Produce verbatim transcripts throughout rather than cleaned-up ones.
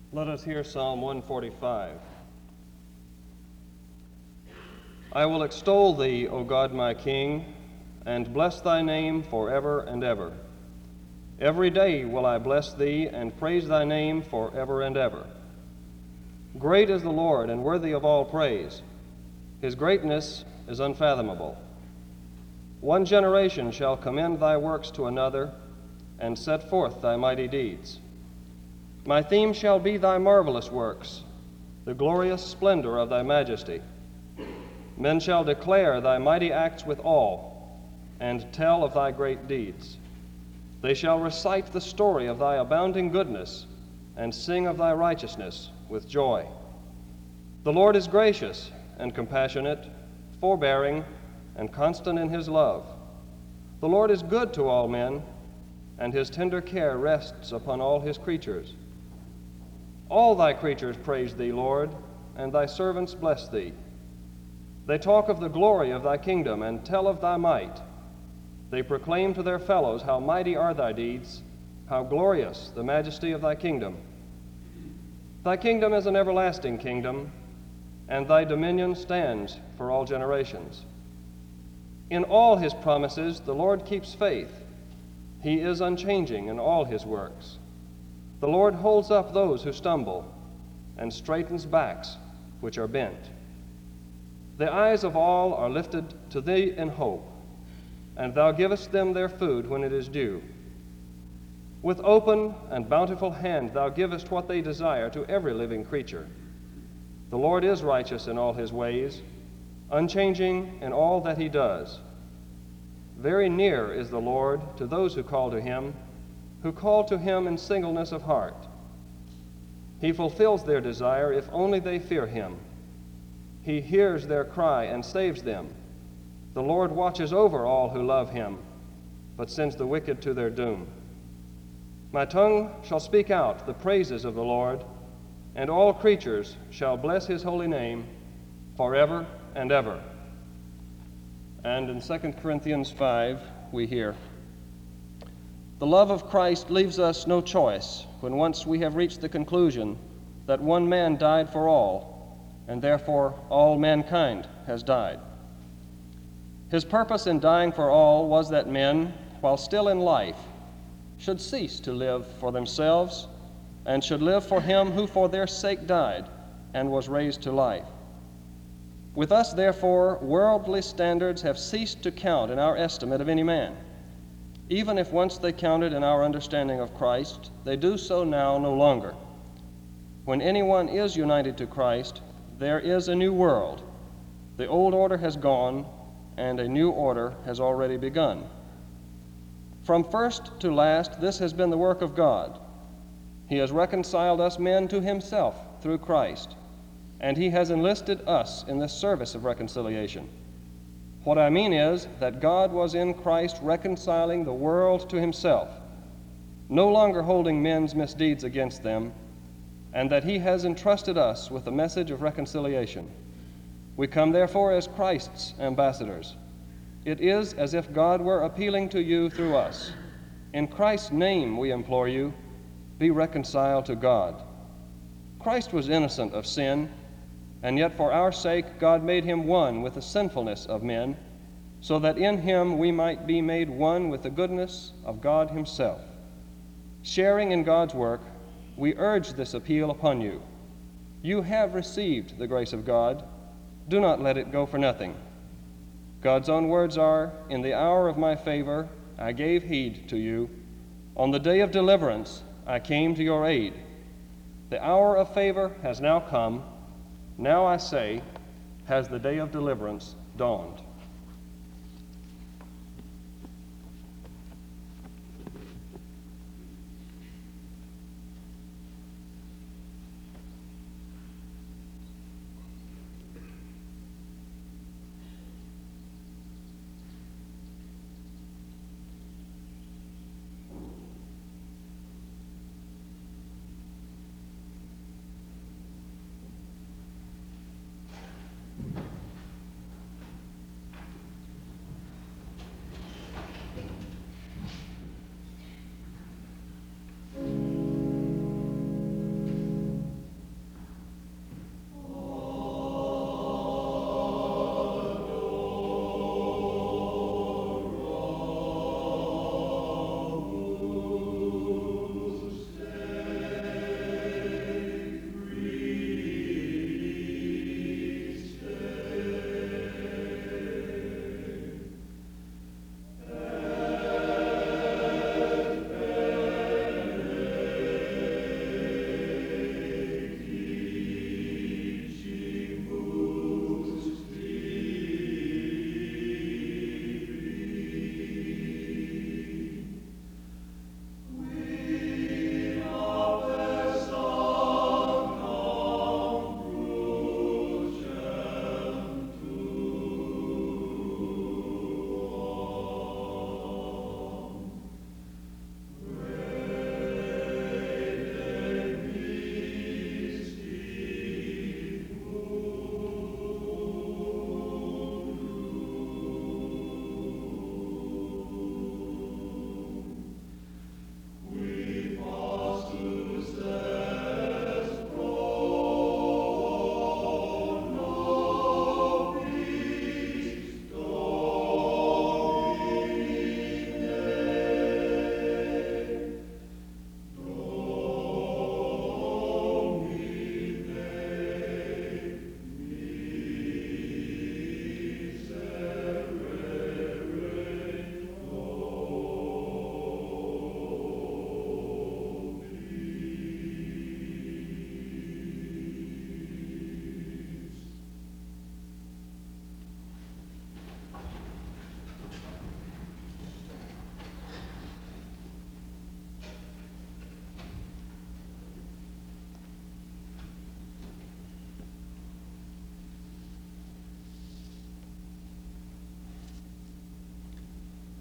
Let us hear Psalm one forty-five. I will extol thee, O God my King, and bless thy name forever and ever. Every day will I bless thee and praise thy name forever and ever. Great is the Lord and worthy of all praise. His greatness is unfathomable. One generation shall commend thy works to another and set forth thy mighty deeds. My theme shall be thy marvelous works, the glorious splendor of thy majesty. Men shall declare thy mighty acts with awe and tell of thy great deeds. They shall recite the story of thy abounding goodness and sing of thy righteousness with joy. The Lord is gracious and compassionate, forbearing, and constant in his love. The Lord is good to all men, and his tender care rests upon all his creatures. All thy creatures praise thee, Lord, and thy servants bless thee. They talk of the glory of thy kingdom and tell of thy might. They proclaim to their fellows how mighty are thy deeds, how glorious the majesty of thy kingdom. Thy kingdom is an everlasting kingdom, and thy dominion stands for all generations. In all his promises the Lord keeps faith. He is unchanging in all his works. The Lord holds up those who stumble and straightens backs which are bent. The eyes of all are lifted to thee in hope, and thou givest them their food when it is due. With open and bountiful hand thou givest what they desire to every living creature. The Lord is righteous in all his ways, unchanging in all that he does. Very near is the Lord to those who call to him, who call to him in singleness of heart. He fulfills their desire if only they fear him. He hears their cry and saves them. The Lord watches over all who love him, but sends the wicked to their doom. My tongue shall speak out the praises of the Lord, and all creatures shall bless his holy name forever and ever. And in Second Corinthians five, we hear, the love of Christ leaves us no choice when once we have reached the conclusion that one man died for all, and therefore all mankind has died. His purpose in dying for all was that men, while still in life, should cease to live for themselves and should live for him who for their sake died and was raised to life. With us, therefore, worldly standards have ceased to count in our estimate of any man. Even if once they counted in our understanding of Christ, they do so now no longer. When anyone is united to Christ, there is a new world. The old order has gone, and a new order has already begun. From first to last, this has been the work of God. He has reconciled us men to himself through Christ, and he has enlisted us in the service of reconciliation. What I mean is that God was in Christ reconciling the world to himself, no longer holding men's misdeeds against them, and that he has entrusted us with the message of reconciliation. We come therefore as Christ's ambassadors. It is as if God were appealing to you through us. In Christ's name we implore you, be reconciled to God. Christ was innocent of sin, and yet for our sake God made him one with the sinfulness of men, so that in him we might be made one with the goodness of God himself. Sharing in God's work, we urge this appeal upon you. You have received the grace of God. Do not let it go for nothing. God's own words are, in the hour of my favor, I gave heed to you. On the day of deliverance, I came to your aid. The hour of favor has now come. Now I say, has the day of deliverance dawned?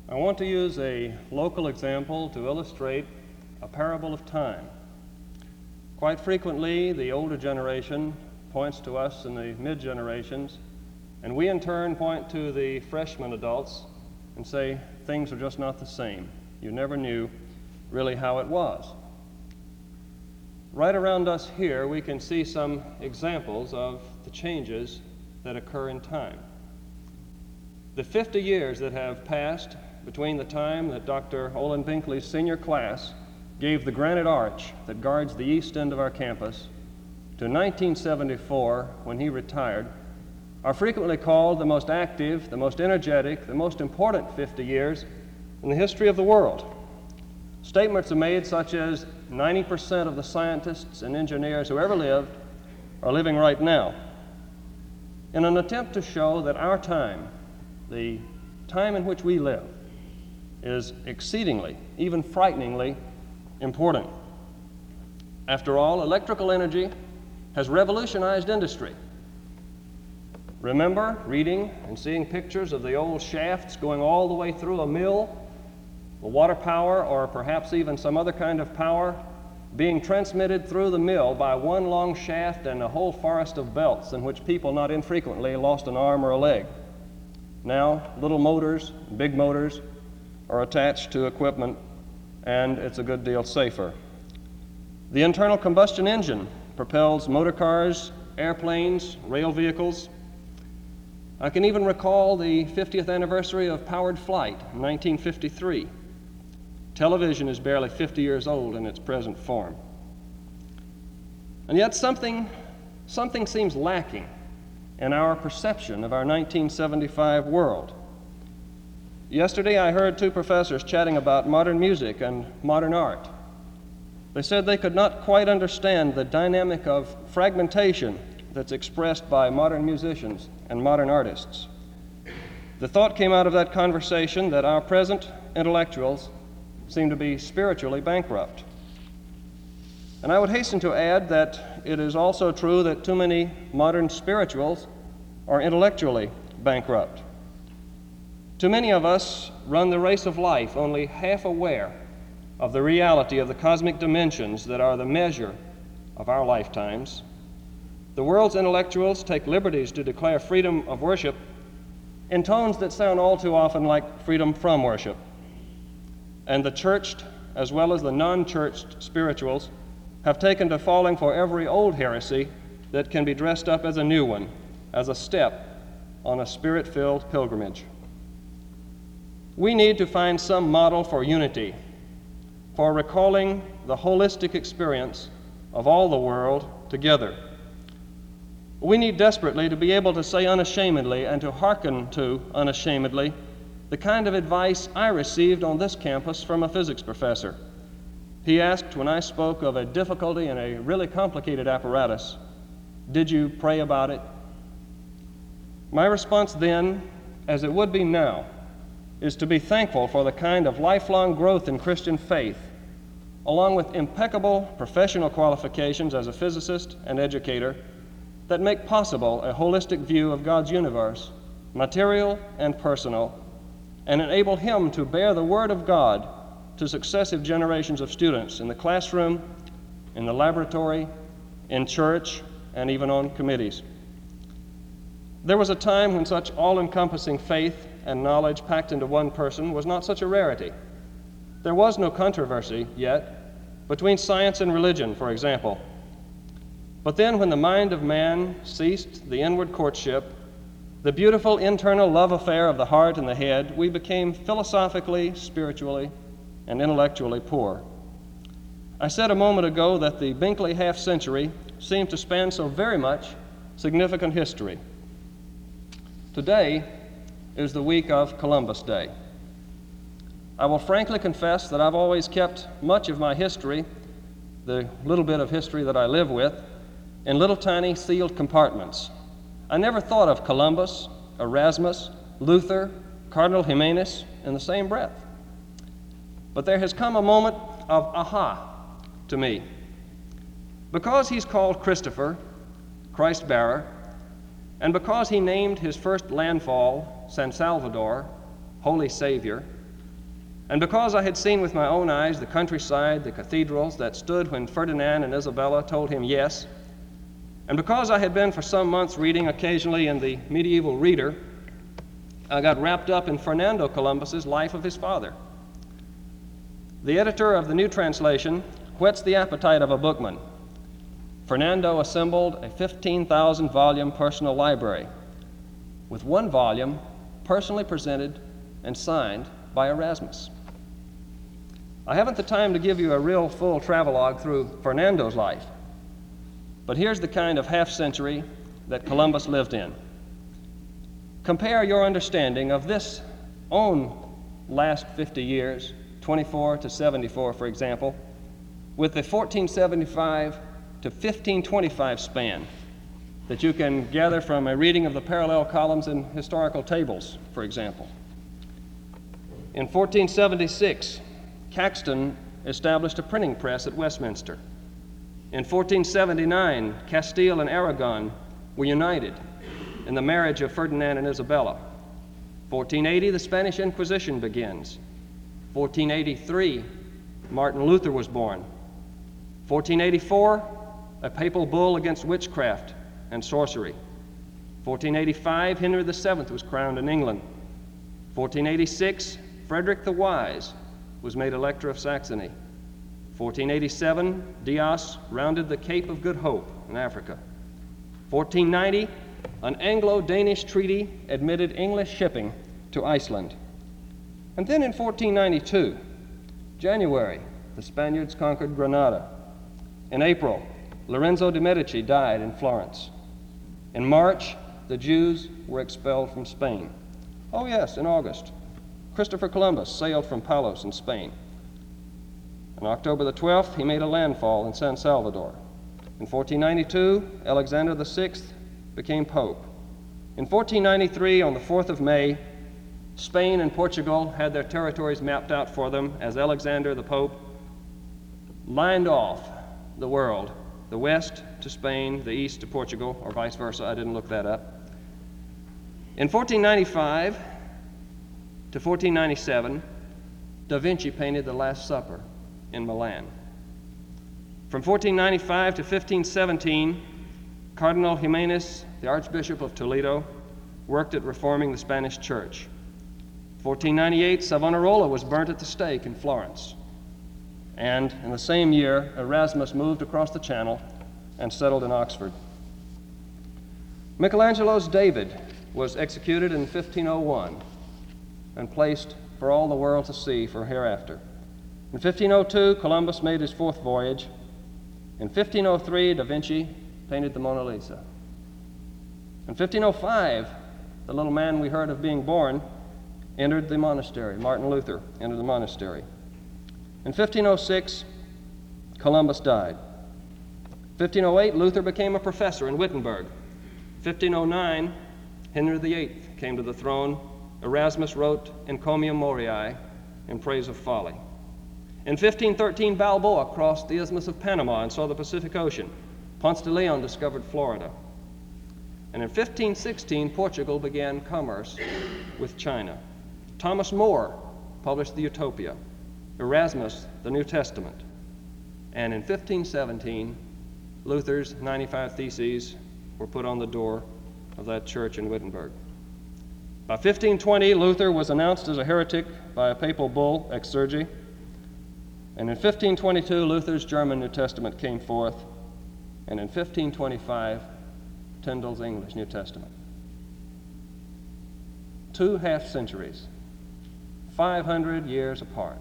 I want to use a local example to illustrate a parable of time. Quite frequently, the older generation points to us in the mid-generations, and we in turn point to the freshman adults and say things are just not the same. You never knew really how it was. Right around us here, we can see some examples of the changes that occur in time. The fifty years that have passed between the time that Doctor Olin Binkley's senior class gave the granite arch that guards the east end of our campus to nineteen seventy-four, when he retired, are frequently called the most active, the most energetic, the most important fifty years in the history of the world. Statements are made such as ninety percent of the scientists and engineers who ever lived are living right now, in an attempt to show that our time, the time in which we live, is exceedingly, even frighteningly important. After all, electrical energy has revolutionized industry. Remember reading and seeing pictures of the old shafts going all the way through a mill, the water power, or perhaps even some other kind of power, being transmitted through the mill by one long shaft and a whole forest of belts in which people not infrequently lost an arm or a leg. Now, little motors, big motors, are attached to equipment, and it's a good deal safer. The internal combustion engine propels motor cars, airplanes, rail vehicles. I can even recall the fiftieth anniversary of powered flight in nineteen fifty-three. Television is barely fifty years old in its present form. And yet something, something seems lacking in our perception of our nineteen seventy-five world. Yesterday I heard two professors chatting about modern music and modern art. They said they could not quite understand the dynamic of fragmentation that's expressed by modern musicians and modern artists. The thought came out of that conversation that our present intellectuals seem to be spiritually bankrupt. And I would hasten to add that it is also true that too many modern spirituals are intellectually bankrupt. Too many of us run the race of life only half aware of the reality of the cosmic dimensions that are the measure of our lifetimes. The world's intellectuals take liberties to declare freedom of worship in tones that sound all too often like freedom from worship. And the churched, as well as the non-churched spirituals, have taken to falling for every old heresy that can be dressed up as a new one, as a step on a spirit-filled pilgrimage. We need to find some model for unity, for recalling the holistic experience of all the world together. We need desperately to be able to say unashamedly and to hearken to unashamedly the kind of advice I received on this campus from a physics professor. He asked when I spoke of a difficulty in a really complicated apparatus, "Did you pray about it?" My response then, as it would be now, is to be thankful for the kind of lifelong growth in Christian faith, along with impeccable professional qualifications as a physicist and educator, that make possible a holistic view of God's universe, material and personal, and enable him to bear the Word of God to successive generations of students in the classroom, in the laboratory, in church, and even on committees. There was a time when such all-encompassing faith and knowledge packed into one person was not such a rarity. There was no controversy yet between science and religion, for example. But then when the mind of man ceased the inward courtship, the beautiful internal love affair of the heart and the head, we became philosophically, spiritually, and intellectually poor. I said a moment ago that the Binkley half-century seemed to span so very much significant history. Today is the week of Columbus Day. I will frankly confess that I've always kept much of my history, the little bit of history that I live with, in little tiny sealed compartments. I never thought of Columbus, Erasmus, Luther, Cardinal Jimenez in the same breath. But there has come a moment of aha to me. Because he's called Christopher, Christ bearer, and because he named his first landfall San Salvador, Holy Savior, And because I had seen with my own eyes the countryside, the cathedrals that stood when Ferdinand and Isabella told him yes, and because I had been for some months reading occasionally in the Medieval Reader, I got wrapped up in Fernando Columbus's life of his father. The editor of the New Translation whets the appetite of a bookman. Fernando assembled a fifteen thousand volume personal library, with one volume personally presented and signed by Erasmus. I haven't the time to give you a real full travelogue through Fernando's life, but here's the kind of half-century that Columbus lived in. Compare your understanding of this own last fifty years, twenty-four to seventy-four, for example, with the fourteen seventy-five to fifteen twenty-five span that you can gather from a reading of the parallel columns in historical tables, for example. In fourteen seventy-six, Caxton established a printing press at Westminster. In fourteen seventy-nine, Castile and Aragon were united in the marriage of Ferdinand and Isabella. fourteen eighty, the Spanish Inquisition begins. fourteen eighty-three, Martin Luther was born. fourteen eighty-four, a papal bull against witchcraft and sorcery. fourteen eighty-five, Henry the Seventh was crowned in England. fourteen eighty-six, Frederick the Wise was made Elector of Saxony. fourteen eighty-seven, Dias rounded the Cape of Good Hope in Africa. fourteen ninety, an Anglo-Danish treaty admitted English shipping to Iceland. And then in fourteen ninety-two, January, the Spaniards conquered Granada. In April, Lorenzo de' Medici died in Florence. In March, the Jews were expelled from Spain. Oh yes, in August, Christopher Columbus sailed from Palos in Spain. On October the twelfth, he made a landfall in San Salvador. In fourteen ninety-two, Alexander the Sixth became Pope. In fourteen ninety-three, on the fourth of May, Spain and Portugal had their territories mapped out for them as Alexander the Pope lined off the world, the west to Spain, the east to Portugal, or vice versa. I didn't look that up. In fourteen ninety-five to fourteen ninety-seven, Da Vinci painted The Last Supper in Milan. From fourteen ninety-five to fifteen seventeen, Cardinal Jimenez, the Archbishop of Toledo, worked at reforming the Spanish Church. fourteen ninety-eight, Savonarola was burnt at the stake in Florence. And in the same year, Erasmus moved across the Channel and settled in Oxford. Michelangelo's David was executed in fifteen oh one and placed for all the world to see for hereafter. In fifteen oh two, Columbus made his fourth voyage. In fifteen oh three, Da Vinci painted the Mona Lisa. In fifteen oh five, the little man we heard of being born entered the monastery. Martin Luther entered the monastery. In fifteen oh six, Columbus died. fifteen oh eight, Luther became a professor in Wittenberg. fifteen oh nine, Henry the Eighth came to the throne. Erasmus wrote Encomium Moriae in praise of folly. In fifteen thirteen, Balboa crossed the Isthmus of Panama and saw the Pacific Ocean. Ponce de Leon discovered Florida. And in fifteen sixteen, Portugal began commerce with China. Thomas More published the Utopia. Erasmus, the New Testament. And in fifteen seventeen, Luther's ninety-five Theses were put on the door of that church in Wittenberg. By fifteen twenty, Luther was announced as a heretic by a papal bull, Exsurgi. And in fifteen twenty-two, Luther's German New Testament came forth. And in fifteen twenty-five, Tyndale's English New Testament. Two half centuries, five hundred years apart.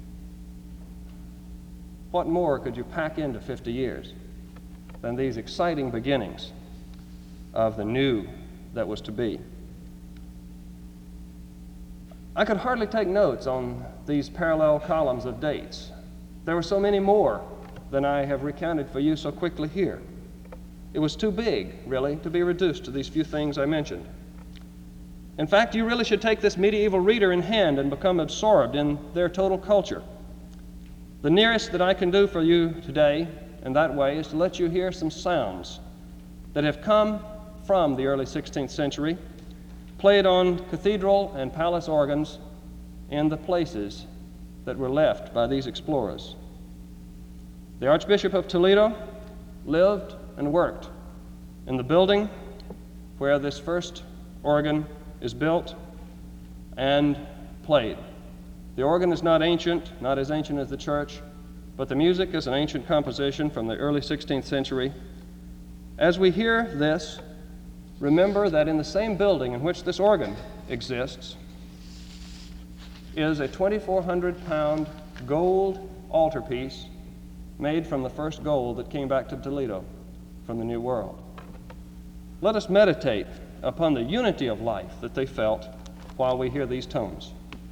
What more could you pack into fifty years than these exciting beginnings of the new that was to be? I could hardly take notes on these parallel columns of dates. There were so many more than I have recounted for you so quickly here. It was too big, really, to be reduced to these few things I mentioned. In fact, you really should take this medieval reader in hand and become absorbed in their total culture. The nearest that I can do for you today in that way is to let you hear some sounds that have come from the early sixteenth century, played on cathedral and palace organs in the places that were left by these explorers. The Archbishop of Toledo lived and worked in the building where this first organ is built and played. The organ is not ancient, not as ancient as the church, but the music is an ancient composition from the early sixteenth century. As we hear this, remember that in the same building in which this organ exists is a twenty-four hundred pound gold altarpiece made from the first gold that came back to Toledo from the New World. Let us meditate upon the unity of life that they felt while we hear these tones.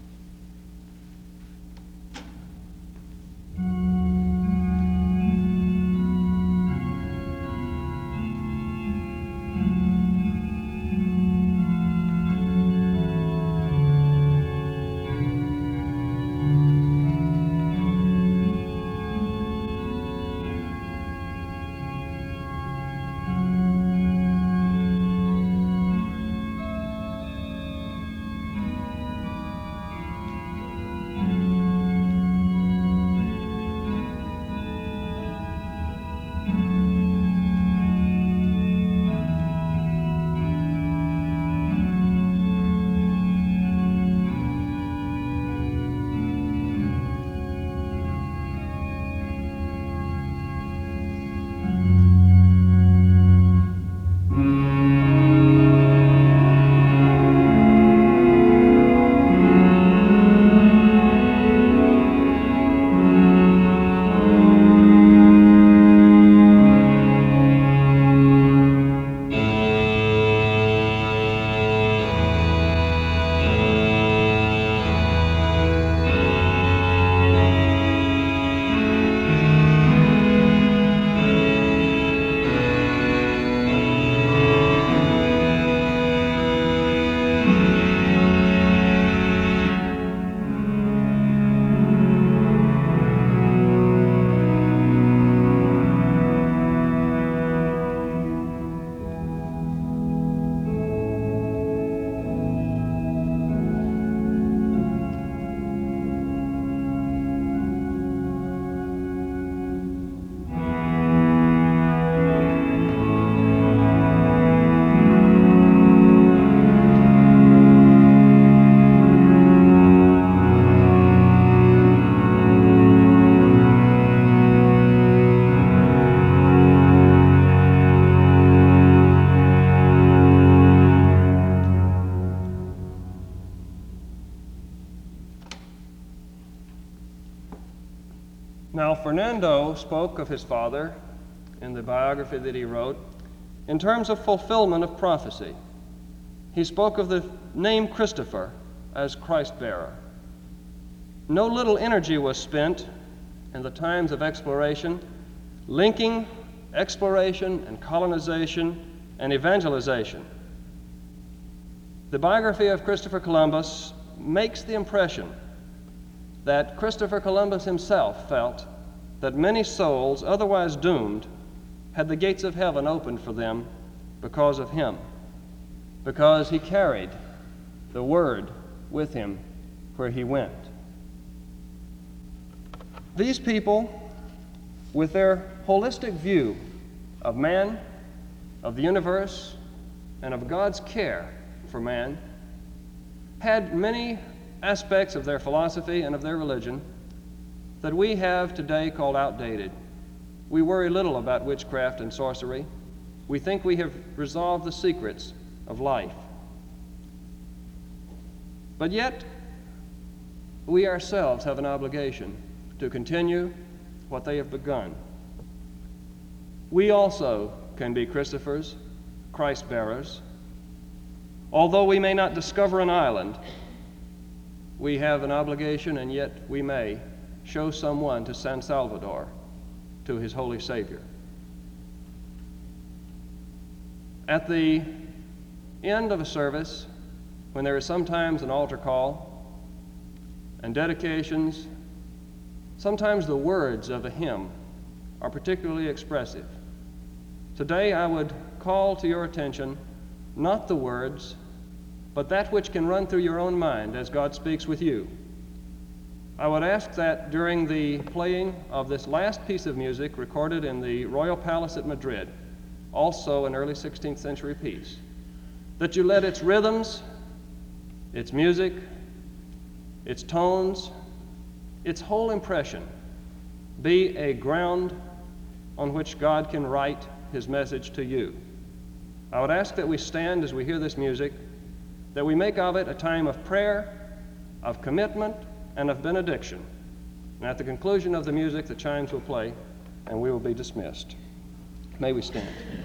Now, Fernando spoke of his father in the biography that he wrote in terms of fulfillment of prophecy. He spoke of the name Christopher as Christ-bearer. No little energy was spent in the times of exploration linking exploration and colonization and evangelization. The biography of Christopher Columbus makes the impression that Christopher Columbus himself felt that many souls, otherwise doomed, had the gates of heaven opened for them because of him, because he carried the word with him where he went. These people, with their holistic view of man, of the universe, and of God's care for man, had many aspects of their philosophy and of their religion that we have today called outdated. We worry little about witchcraft and sorcery. We think we have resolved the secrets of life. But yet, we ourselves have an obligation to continue what they have begun. We also can be Christophers, Christ-bearers. Although we may not discover an island, we have an obligation, and yet we may show someone to San Salvador, to his Holy Savior. At the end of a service, when there is sometimes an altar call and dedications, sometimes the words of a hymn are particularly expressive. Today I would call to your attention not the words, but that which can run through your own mind as God speaks with you. I would ask that during the playing of this last piece of music recorded in the Royal Palace at Madrid, also an early sixteenth century piece, that you let its rhythms, its music, its tones, its whole impression be a ground on which God can write his message to you. I would ask that we stand as we hear this music, that we make of it a time of prayer, of commitment, and of benediction. And at the conclusion of the music, the chimes will play, and we will be dismissed. May we stand.